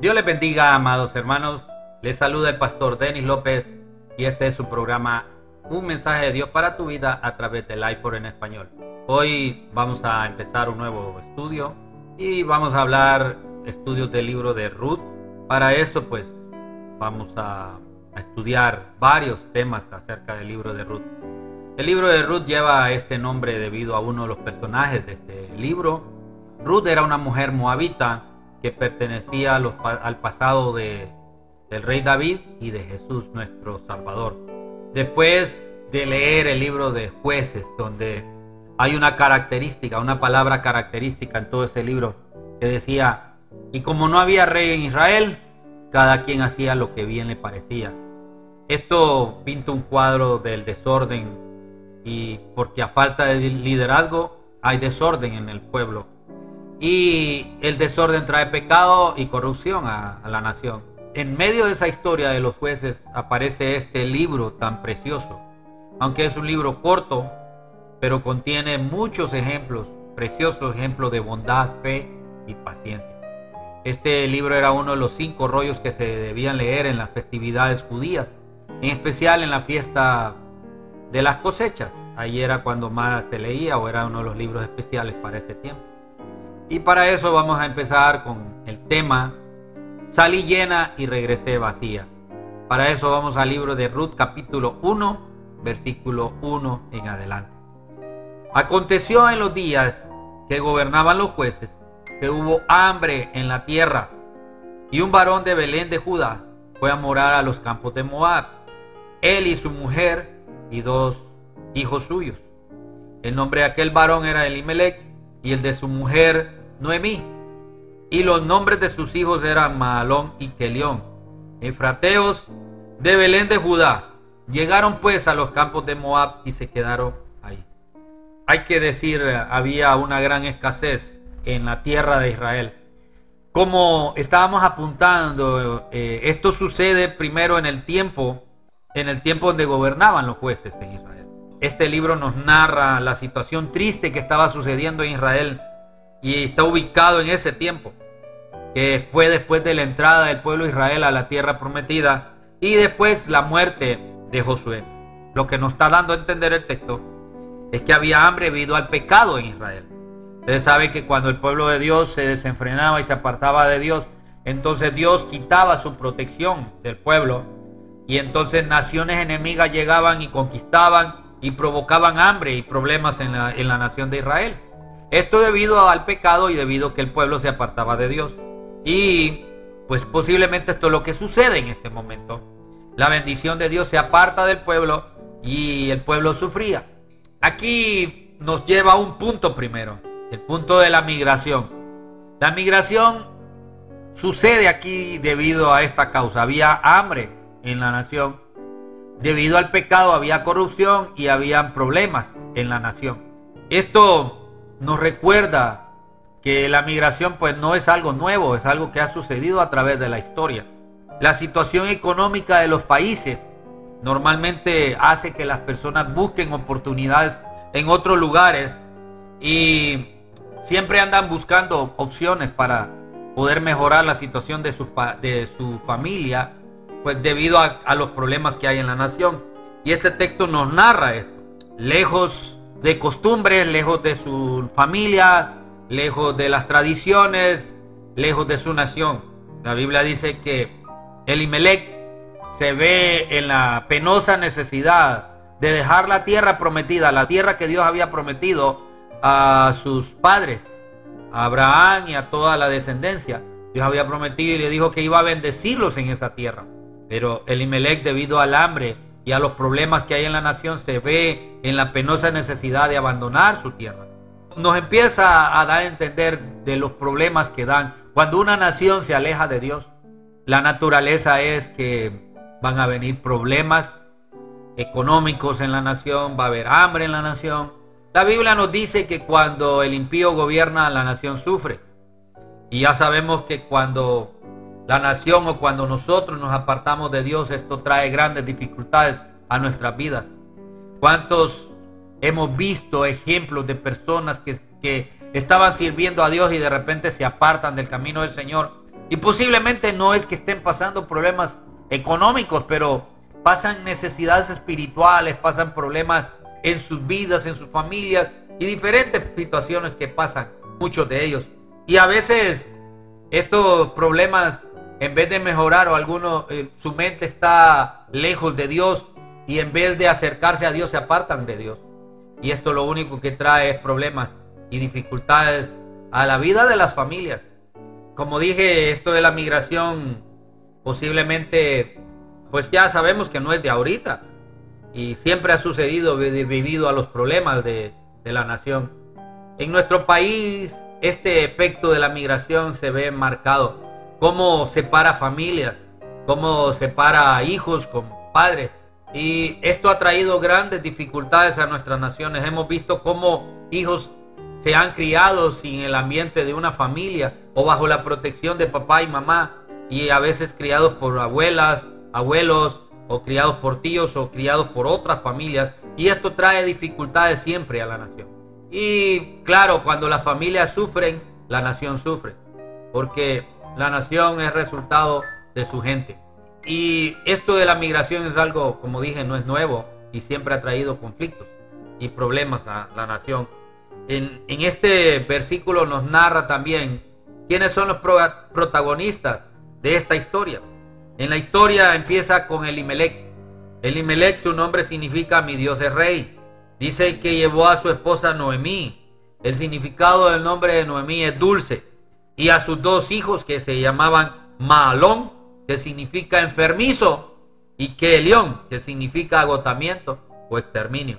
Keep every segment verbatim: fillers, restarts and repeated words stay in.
Dios les bendiga, amados hermanos. Les saluda el pastor Denis López y este es su programa Un mensaje de Dios para tu vida a través de Life for en español. Hoy vamos a empezar un nuevo estudio y vamos a hablar estudios del libro de Ruth. Para eso pues vamos a, a estudiar varios temas acerca del libro de Ruth. El libro de Ruth lleva este nombre debido a uno de los personajes de este libro. Ruth era una mujer moabita que pertenecía a los, al pasado de, del rey David y de Jesús, nuestro Salvador. Después de leer el libro de Jueces, donde hay una característica, una palabra característica en todo ese libro, que decía, y como no había rey en Israel, cada quien hacía lo que bien le parecía. Esto pinta un cuadro del desorden, y porque a falta de liderazgo hay desorden en el pueblo. Y el desorden trae pecado y corrupción a, a la nación. En medio de esa historia de los jueces aparece este libro tan precioso. Aunque es un libro corto, pero contiene muchos ejemplos, preciosos ejemplos de bondad, fe y paciencia. Este libro era uno de los cinco rollos que se debían leer en las festividades judías, en especial en la fiesta de las cosechas. Ahí era cuando más se leía, o era uno de los libros especiales para ese tiempo. Y para eso vamos a empezar con el tema Salí llena y regresé vacía. Para eso vamos al libro de Ruth capítulo uno, versículo uno en adelante. Aconteció en los días que gobernaban los jueces que hubo hambre en la tierra, y un varón de Belén de Judá fue a morar a los campos de Moab, él y su mujer y dos hijos suyos. El nombre de aquel varón era Elimelech y el de su mujer Noemí, y los nombres de sus hijos eran Mahalón y Kelión, efrateos de Belén de Judá. Llegaron pues a los campos de Moab y se quedaron ahí. Hay que decir, había una gran escasez en la tierra de Israel. Como estábamos apuntando, eh, esto sucede primero en el tiempo, en el tiempo donde gobernaban los jueces en Israel. Este libro nos narra la situación triste que estaba sucediendo en Israel y está ubicado en ese tiempo, que fue después de la entrada del pueblo de Israel a la tierra prometida y después la muerte de Josué. Lo que nos está dando a entender el texto es que había hambre debido al pecado en Israel. Ustedes saben que cuando el pueblo de Dios se desenfrenaba y se apartaba de Dios, entonces Dios quitaba su protección del pueblo y entonces naciones enemigas llegaban y conquistaban y provocaban hambre y problemas en la, en la nación de Israel. Esto debido al pecado y debido a que el pueblo se apartaba de Dios. Y pues posiblemente esto es lo que sucede en este momento. La bendición de Dios se aparta del pueblo y el pueblo sufría. Aquí nos lleva a un punto primero, el punto de la migración. La migración sucede aquí debido a esta causa. Había hambre en la nación. Debido al pecado había corrupción y habían problemas en la nación. Esto nos recuerda que la migración pues no es algo nuevo, es algo que ha sucedido a través de la historia. La situación económica de los países normalmente hace que las personas busquen oportunidades en otros lugares y siempre andan buscando opciones para poder mejorar la situación de su, de su familia, pues debido a, a los problemas que hay en la nación. Y este texto nos narra esto. Lejos de costumbres, lejos de su familia, lejos de las tradiciones, lejos de su nación. La Biblia dice que Elimelech se ve en la penosa necesidad de dejar la tierra prometida, la tierra que Dios había prometido a sus padres, a Abraham y a toda la descendencia. Dios había prometido y le dijo que iba a bendecirlos en esa tierra. Pero Elimelech, debido al hambre y a los problemas que hay en la nación, se ve en la penosa necesidad de abandonar su tierra. Nos empieza a dar a entender de los problemas que dan cuando una nación se aleja de Dios. La naturaleza es que van a venir problemas económicos en la nación, va a haber hambre en la nación. La Biblia nos dice que cuando el impío gobierna, la nación sufre. Y ya sabemos que cuando la nación o cuando nosotros nos apartamos de Dios, esto trae grandes dificultades a nuestras vidas. ¿Cuántos hemos visto ejemplos de personas que, que estaban sirviendo a Dios y de repente se apartan del camino del Señor Y posiblemente no es que estén pasando problemas económicos, pero pasan necesidades espirituales, pasan problemas en sus vidas, en sus familias y diferentes situaciones que pasan, muchos de ellos. Y a veces estos problemas, en vez de mejorar o algunos, eh, su mente está lejos de Dios y en vez de acercarse a Dios se apartan de Dios. Y esto lo único que trae es problemas y dificultades a la vida de las familias. Como dije, esto de la migración posiblemente, pues ya sabemos que no es de ahorita y siempre ha sucedido debido a los problemas de, de la nación. En nuestro país este efecto de la migración se ve marcado, cómo separa familias, cómo separa hijos con padres, y esto ha traído grandes dificultades a nuestras naciones. Hemos visto cómo hijos se han criado sin el ambiente de una familia o bajo la protección de papá y mamá, y a veces criados por abuelas, abuelos, o criados por tíos o criados por otras familias, y esto trae dificultades siempre a la nación. Y claro, cuando las familias sufren, la nación sufre, porque la nación es resultado de su gente. Y esto de la migración es algo, como dije, no es nuevo y siempre ha traído conflictos y problemas a la nación. En, en este versículo nos narra también quiénes son los pro, protagonistas de esta historia. En la historia empieza con Elimelech. Elimelech, su nombre significa mi Dios es rey. Dice que llevó a su esposa Noemí. El significado del nombre de Noemí es dulce. Y a sus dos hijos que se llamaban Mahalón, que significa enfermizo, y Kelión, que significa agotamiento o exterminio.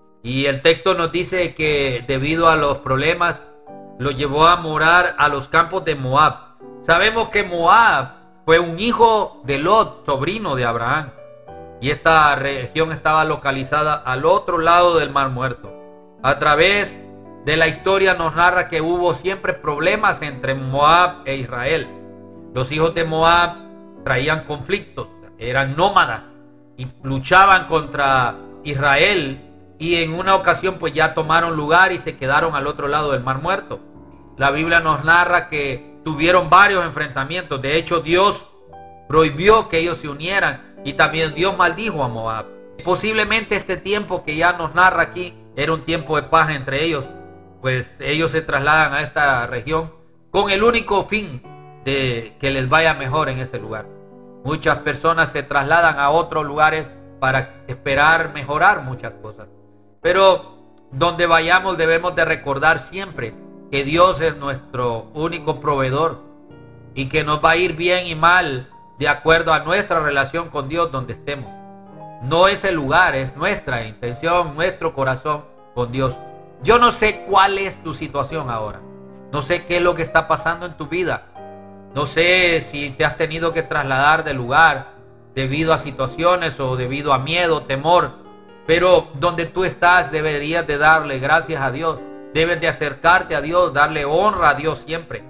Y el texto nos dice que debido a los problemas lo llevó a morar a los campos de Moab. Sabemos que Moab fue un hijo de Lot, sobrino de Abraham. Y esta región estaba localizada al otro lado del Mar Muerto. A través de la historia nos narra que hubo siempre problemas entre Moab e Israel. Los hijos de Moab traían conflictos, eran nómadas y luchaban contra Israel, y en una ocasión pues ya tomaron lugar y se quedaron al otro lado del Mar Muerto. La Biblia nos narra que tuvieron varios enfrentamientos. De hecho, Dios prohibió que ellos se unieran y también Dios maldijo a Moab. Posiblemente este tiempo que ya nos narra aquí era un tiempo de paz entre ellos, pues ellos se trasladan a esta región con el único fin de que les vaya mejor en ese lugar. Muchas personas se trasladan a otros lugares para esperar mejorar muchas cosas, pero donde vayamos debemos de recordar siempre que Dios es nuestro único proveedor y que nos va a ir bien y mal de acuerdo a nuestra relación con Dios donde estemos. No es el lugar, es nuestra intención, nuestro corazón con Dios. Yo no sé cuál es tu situación ahora. No sé qué es lo que está pasando en tu vida. No sé si te has tenido que trasladar de lugar debido a situaciones o debido a miedo, temor. Pero donde tú estás deberías de darle gracias a Dios. Debes de acercarte a Dios, darle honra a Dios siempre.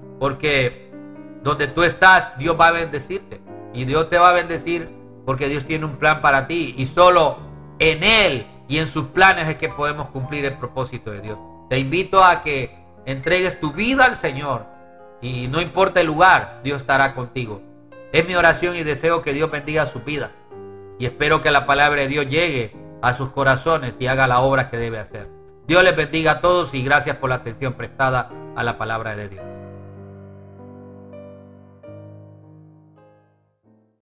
Porque donde tú estás, Dios va a bendecirte. Y Dios te va a bendecir porque Dios tiene un plan para ti. Y solo en Él y en sus planes es que podemos cumplir el propósito de Dios. Te invito a que entregues tu vida al Señor. Y no importa el lugar, Dios estará contigo. Es mi oración y deseo que Dios bendiga sus vidas. Y espero que la palabra de Dios llegue a sus corazones y haga la obra que debe hacer. Dios les bendiga a todos y gracias por la atención prestada a la palabra de Dios.